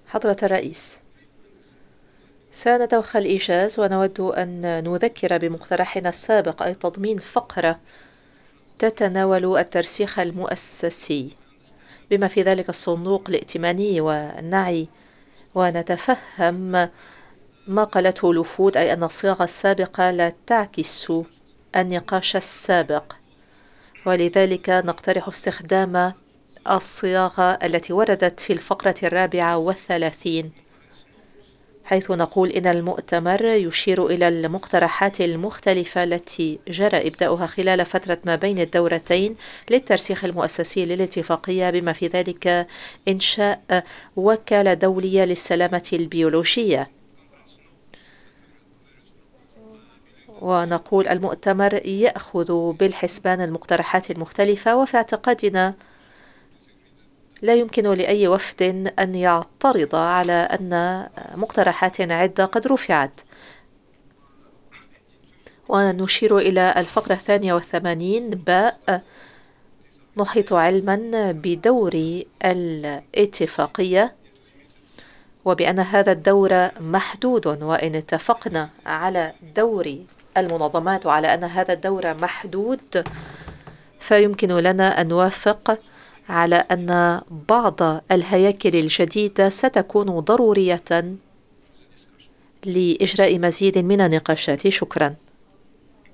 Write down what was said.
حضرة الرئيس، سندوخ الإيجاز ونود أن نذكر بمقترحنا السابق، أي تضمين فقرة تتناول الترسيخ المؤسسي بما في ذلك الصندوق الائتماني والنعي. ونتفهم ما قالته لوفود، أي أن الصياغة السابقة لا تعكس النقاش السابق، ولذلك نقترح استخدام الصياغة التي وردت في الفقرة 34، حيث نقول إن المؤتمر يشير إلى المقترحات المختلفة التي جرى إبداؤها خلال فترة ما بين الدورتين للترسيخ المؤسسي للاتفاقية، بما في ذلك إنشاء وكالة دولية للسلامة البيولوجية. ونقول المؤتمر يأخذ بالحسبان المقترحات المختلفة، وفي اعتقادنا لا يمكن لأي وفد أن يعترض على أن مقترحات عدة قد رفعت. ونشير إلى الفقرة 82 باء، نحيط علما بدور الاتفاقية وبأن هذا الدور محدود، وإن اتفقنا على دور المنظمات وعلى أن هذا الدور محدود، فيمكن لنا أن نوافق على أن بعض الهياكل الجديدة ستكون ضرورية لإجراء مزيد من النقاشات. شكرا.